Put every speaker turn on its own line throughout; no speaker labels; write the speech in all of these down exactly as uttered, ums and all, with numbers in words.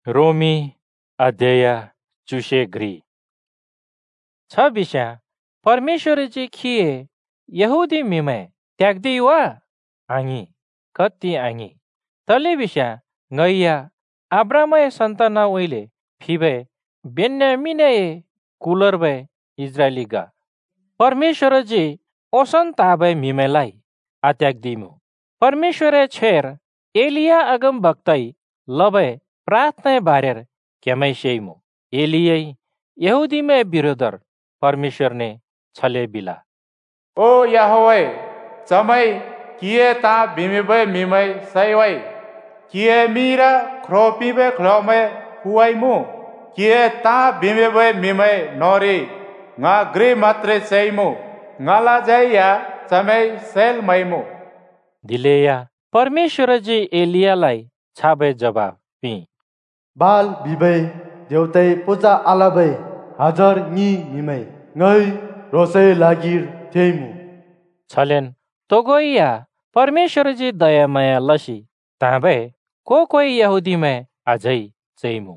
रोमी अध्याय चुशेग्री छ बिस्या परमेश्वरजी खिए यहुदी मिमे त्याग्दी वा आङी कति आङी तले बिस्या ngैया आब्रामय सन्ताना उइले फिबे बेन्यामिने कुलरबे इजरायलीगा परमेश्वरजी ओसन ताबे मिमेलाई आत्याग्दिमु परमेश्वरे छेर एलिया अगम भक्तै लबे प्रार्थना बारेर केमै शेइमु एलियै यहुदीमे बिरोधर परमेश्वरने छले बिला
ओ याहवे चमै किए ता बिमिबे मिमै सैवै किए मिरा ख्रोपिबे ख्लोमे हुवाइमु किए ता बिमिबे मिमै नोरी nga ग्रे मात्रे सैमु ngala जाइया चमै सेल मैमु
दिलेया परमेश्वरजी एलियालाई छाबे जवाब पि
बाल बिबै देउतै पूजा आलाबै हजार नि मिमै ngै रोसै लागिर थेइमु
छलेन तोगोइया परमेश्वरजी दयामाया लसी ताबे को कोई यहुदी में अझै चैमु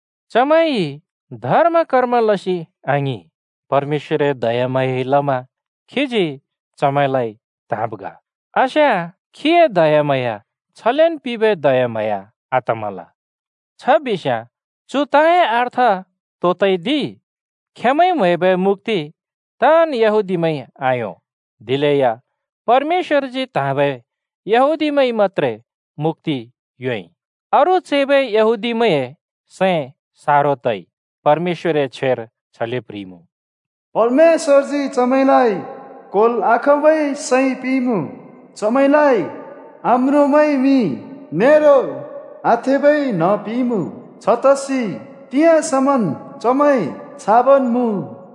चमै धर्म कर्म लसी आङी परमेश्वरे दयामाया लमा खिजी चमैलाई ताबगा आशा खिए दयामाया छलेन पिबे दयामाया आतमला छ बिस्या चुताए अर्थ तोतै दि खेमै मैबे मुक्ति तान यहुदीमै आयो दिलेया परमेश्वरजी ताबे यहुदीमै मात्रै मुक्ति योइ अरु चेबे यहुदीमै से सारो तै परमेश्वरे छेर छले प्रिमु
परमेश्वरजी चमैलाई कोल आखबै सै पिमु चमैलाई आम्रोमै मि मेरो आथेबै नपिमु छतसी तिया समन चमै छाबन मु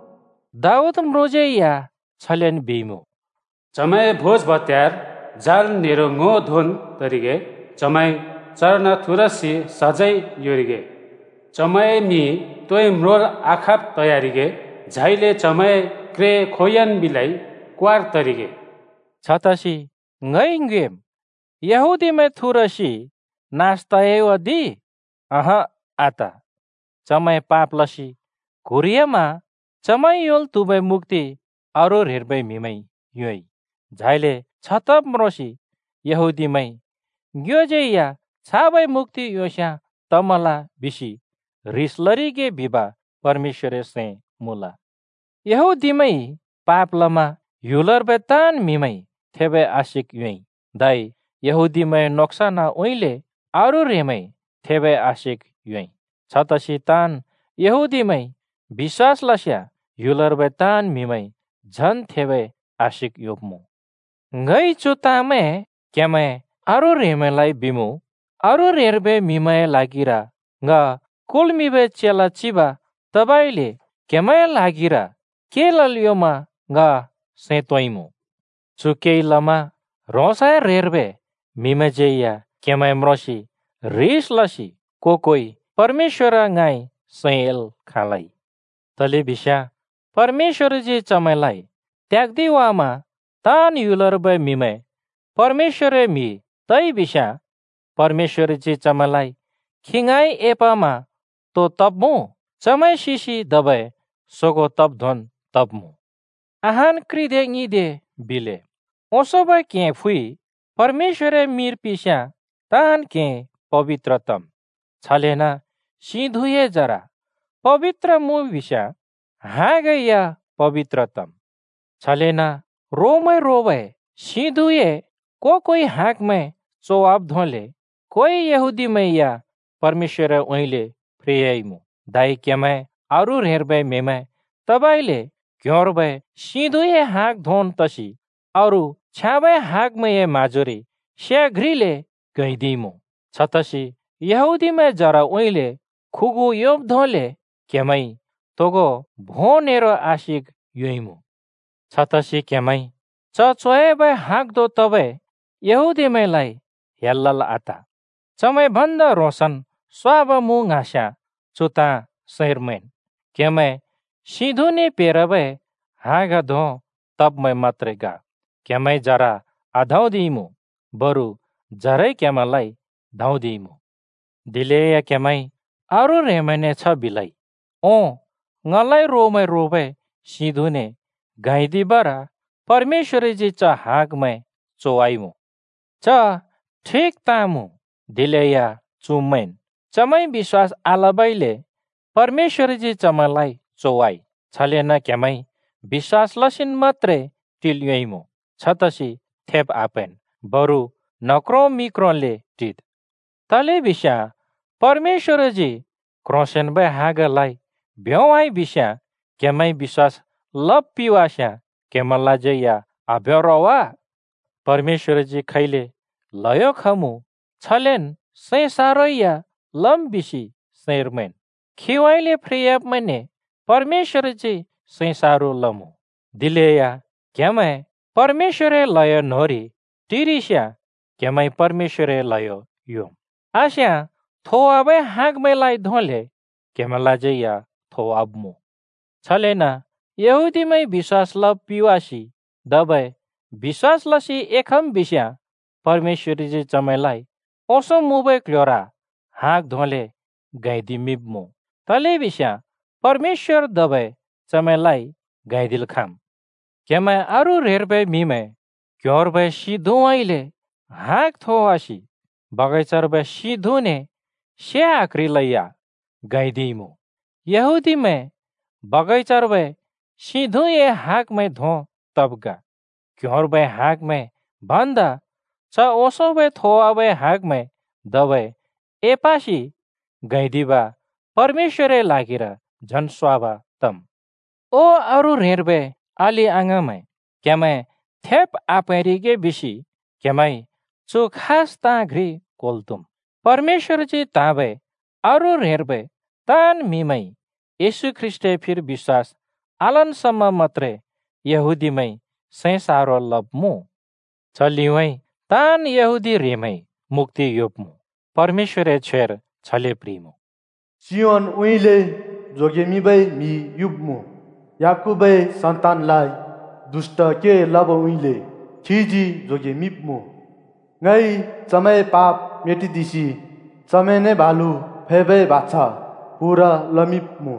दाउद म्रोजेया छलेन बिमु
चमै भोज भत्यार जाल नेरो ngो धोन तरिगे चमै चरना थुरसी सजै योरिगे चमै मि तोय म्रोल आखाप तयारीगे झाइले चमै क्रे खोयन बिलाई क्वार तरिगे
छतसी ngै ngेम यहुदी में थुरसी नास्ताए वदी अह आता चमै पाप लसी घुरियामा चमै योल तुबै मुक्ति अरो हेर्बै मिमै योइ झाइले छतप म्रोसी यहुदीमै ग्योजेया छाबै मुक्ति योस्या तमला बिसी रिसलरीगे बिबा परमेश्वरे से मुला यहुदीमै पाप लमा युलर बेतान मिमै थेबे आशिक योइ दाइ यहुदीमै नोक्साना ओइले अरु रेमै थेबे आशिक योइ छतसी तान यहुदीमै विश्वास लस्या युलर बेतान मिमै झन थेबे आशिक योप्मु ngै चुतामे केमे अरु रेमेलाई बिमु अरु रेरबे मिमै लागिरा nga कुलमिबे चेला चिबा तबाइले केमे लागिरा केललियोमा nga सेतोइमु चुके लमा रोसा रेरबे मिमै जेया केमे म्रोसी रिस लसी को कोई परमेश्वर गाई सैल खालाई तले बिस्या परमेश्वरजी चमैलाई त्याग्दी वामा तान युलरबे मिमै परमेश्वरे मि तै बिस्या परमेश्वरजी चमैलाई खिङाई एपामा तो तब्मु चमै सिसी दबै सोगो तब धन तब्मु आहान क्रिदे निदे बिले ओसोबे के फुई परमेश्वरे मिर पिस्या तान के पवित्रतम छलेना सिधुए जरा पवित्र मु विस्या हागया पवित्रतम छलेना रोमै रोबै सिधुए को कोई हाक में चोआब धोले कोई यहुदी मैया परमेश्वर ओइले प्रियमु दाइ केमै अरु हेर्बै मेमै तबाइले क्योरबै सिधुए हाक धोन तसी अरु छाबै हाक मये माजोरी स्याघ्रीले गइदिमु छतसी यहुदी मै जरा ओइले खुगु योब धोले केमै तोगो भो नेरो आशिक योइमु छतसी केमै चचोएबै हाक दो तबै यहुदी मैलाई हेल्लल आता चमै भन्द रोशन स्वाब मु घास्या चुता सैरमेन केमै सिधुने पेरबै हागा धो तब मै मात्रै गा केमै जरा आधाउदिमु बरु जरै केमलाई धाउदिमु दिलेया केमै अरू रेमने छ बिलाई ओ ngलाई रोमै रोबै सिधुने गाइदी बरा परमेश्वरी जी च हाग में चोआईमु च ठीक तामु दिलेया चुमेन चमै विश्वास आलबैले परमेश्वरी जी चमलाई चोआई छलेन केमै विश्वास लसिन मात्रै टिल्युइमु छतसी थेप आपेन बरु नक्रो मिक्रोले टिद तले बिस्या परमेश्वर जी क्रोसेन बे हागलाई भ्योवाई बिस्या केमै विश्वास लब पिवास्या केमला जया अभ्योरवा परमेश्वर जी खैले लयो खमु छलेन सै सारोया लम बिसी सैरमेन खिवाइले फ्रियप मने परमेश्वर जी सै सारो लमु दिलेया केमै परमेश्वरे लय नोरी टिरिस्या केमै परमेश्वरे लयो यो आस्या थोआबे हागमेलाई धोले केमला जया थोआबमु छलेना यहुदीमै विश्वास ल पिवासी दबै विश्वास लसी एकम बिस्या परमेश्वरी जी चमैलाई ओसो मुबे क्लोरा हाग धोले गाइदी मिब्मु तले बिस्या परमेश्वर दबै चमैलाई गाइदिल खाम केमै अरु रेरबे मिमे क्योरबे सिधुवाइले हाग थोआसी बगैचरबे सिधुने से आखरी लैया गाइदिमु यहुदी में बगैचरबे सिधुए हाग में धो तबगा क्योरबे हाग में भन्दा च ओसोबे थोआबे हाग में दबे एपासी गाइदिबा परमेश्वरे लागिर झन स्वाबा तम ओ अरु रेरबे आली आंगमै केमै थेप आपेरिगे बिसी केमै चु खास ताघ्री कोल्तुम परमेश्वर जी ताबे अरु रेरबे तान मिमै यीशु ख्रिस्टे फिर विश्वास आलनसम्म मात्रै यहुदीमै सैसारो लब्मु चलिवै तान यहुदी रेमै मुक्ति योप्मु परमेश्वरे छेर छले प्रिमु
सियोन उइले जोगेमिबै मि युब्मु याकुबै सन्तानलाई दुष्ट के लब उइले खिजी जोगेमिब्मु ngै चमै पाप मेटिदिसी चमै नै भालु फेबे बाछा पुरा लमिप्मु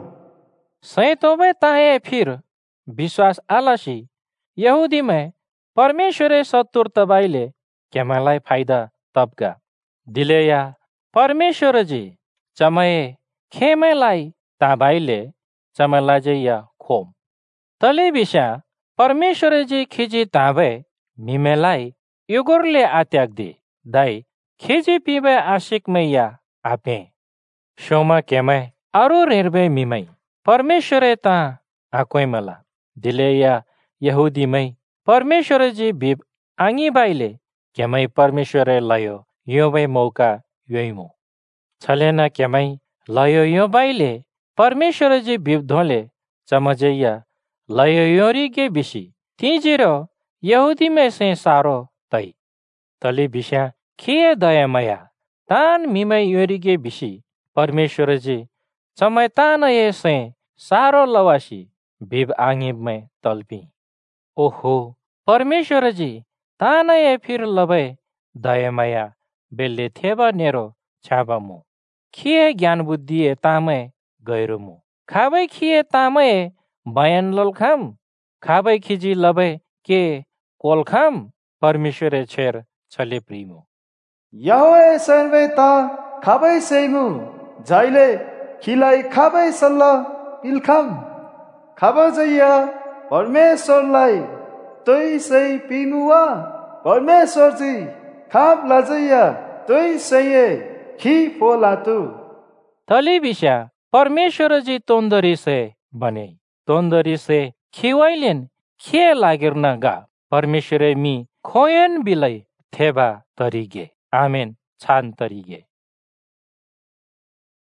सैतोबे ताए फिर विश्वास आलसी यहुदी में परमेश्वरे सत्तुर तबाइले केमलाई फाइदा तबगा दिलेया परमेश्वर जी चमय खेमेलाई ताबाइले चमला जया खोम तले बिस्या परमेश्वर जी खिजी ताबे मिमेलाई युगुरले आत्याग दे दाई खिजी पिबे आशिक मैया आपे शोमा केमै अरु रेरबे मिमै परमेश्वरे ता आकोइ मला दिलेया यहुदी मै परमेश्वर जी बिब आंगी बाइले केमै परमेश्वरे लयो योबै मौका योइमु छलेना केमै लयो यो बाइले परमेश्वर जी बिब धोले चमजैया लयो योरी के बिसी तीजिरो यहुदी में से सारो तै तले बिस्या खिए दयामया तान मिमै योरी के बिसी परमेश्वर जी चमै तान ये से सारो लवासी बिब आंगी में तल्पी ओहो परमेश्वर जी तान ये फिर लबै दयामया बेले थेबा नेरो छाबामु खिए ज्ञान बुद्धि तामै गैरोमु खाबै खिए तामै बयान लोलखाम खाबै खिजी लबै के कोलखाम परमेश्वर छेर छले प्रिमु
यहोवे सर्वे ता खाबै सैमु जाइले खिलाई खाबै सल्ला पिलखाम खाबो जइया परमेश्वरलाई तोइ सै पिनुवा परमेश्वर जी खाब लाजैया तोइ सैये खि फोलातु
तली बिस्या परमेश्वर जी तोन्दरी से बने तोन्दरी से खिवाइलेन खे लागिर्न गा परमेश्वर मी खोयन बिलै थेबा तरिगे आमेन छान तरिगे।